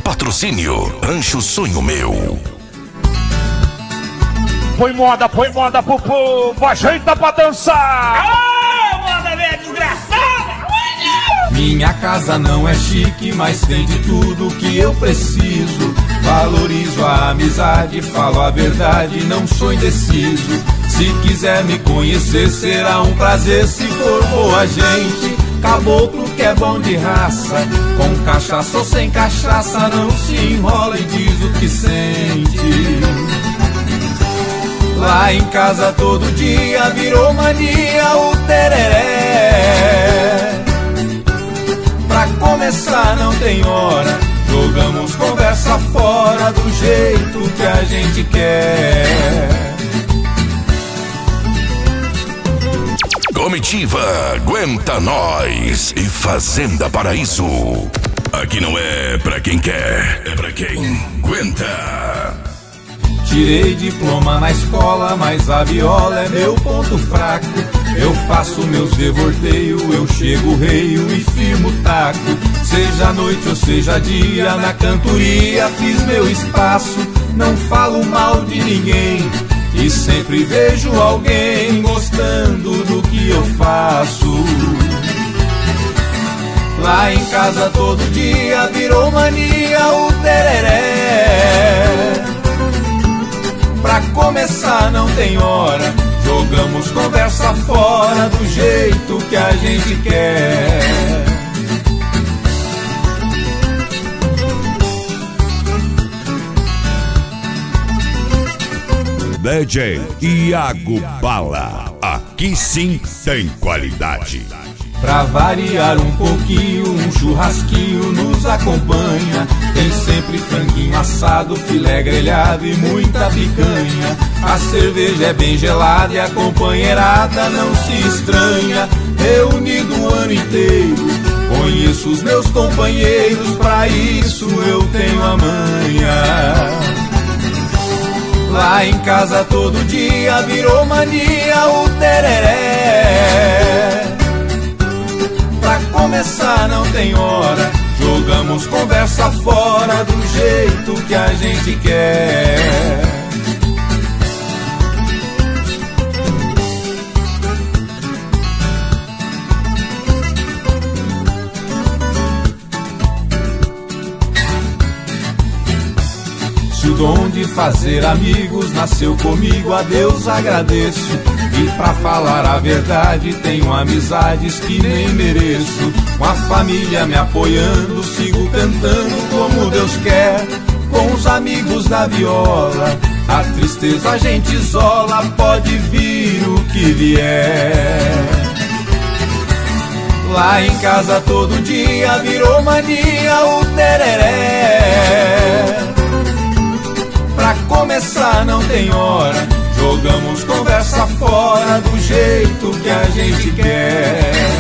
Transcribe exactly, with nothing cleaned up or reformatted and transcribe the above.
Patrocínio Rancho Sonho Meu. Põe moda, põe moda pro povo, ajeita pra dançar. Ah, moda velha desgraçada. Minha casa não é chique, mas tem de tudo que eu preciso. Valorizo a amizade, falo a verdade, não sou indeciso. Se quiser me conhecer, será um prazer se for boa gente. Caboclo que é bom de raça, com cachaça ou sem cachaça, não se enrola e diz o que sente. Lá em casa todo dia virou mania o tereré. Pra começar não tem hora, jogamos conversa fora do jeito que a gente quer. Comitiva Aguenta Nós e Fazenda Paraíso. Aqui não é pra quem quer, é pra quem aguenta. Tirei diploma na escola, mas a viola é meu ponto fraco. Eu faço meus devorteios, eu chego reio e firmo taco. Seja noite ou seja dia, na cantoria fiz meu espaço. Não falo mal de ninguém e sempre vejo alguém gostando do que eu faço. Lá em casa todo dia virou mania o tereré. Pra começar não tem hora, jogamos conversa fora do jeito que a gente quer. D J Iago Bala, aqui sim tem qualidade. Pra variar um pouquinho, um churrasquinho nos acompanha. Tem sempre franguinho assado, filé grelhado e muita picanha. A cerveja é bem gelada e a companheirada não se estranha. Reunido o ano inteiro, conheço os meus companheiros, pra isso eu tenho a manha. Lá em casa todo dia virou mania o tereré. Pra começar não tem hora, jogamos conversa fora do jeito que a gente quer. Se o dom de fazer amigos nasceu comigo, a Deus agradeço. E pra falar a verdade, tenho amizades que nem mereço. Com a família me apoiando, sigo cantando como Deus quer. Com os amigos da viola, a tristeza a gente isola, pode vir o que vier. Lá em casa todo dia virou mania o tereré. Pra começar não tem hora, jogamos conversa fora do jeito que a gente quer.